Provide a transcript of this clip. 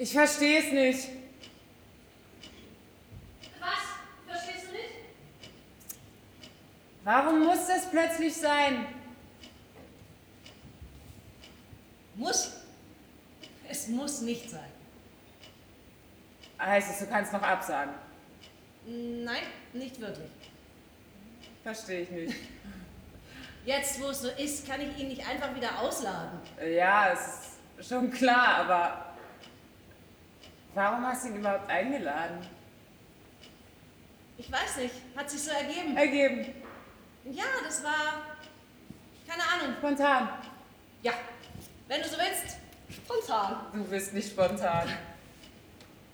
Ich verstehe es nicht. Was? Verstehst du nicht? Warum muss das plötzlich sein? Muss? Es muss nicht sein. Heißt es, du kannst noch absagen? Nein, nicht wirklich. Verstehe ich nicht. Jetzt, wo es so ist, kann ich ihn nicht einfach wieder ausladen. Ja, es ist schon klar, aber warum hast du ihn überhaupt eingeladen? Ich weiß nicht, hat sich so ergeben. Ergeben. Ja, das war, keine Ahnung. Spontan. Ja, wenn du so willst, spontan. Du bist nicht spontan.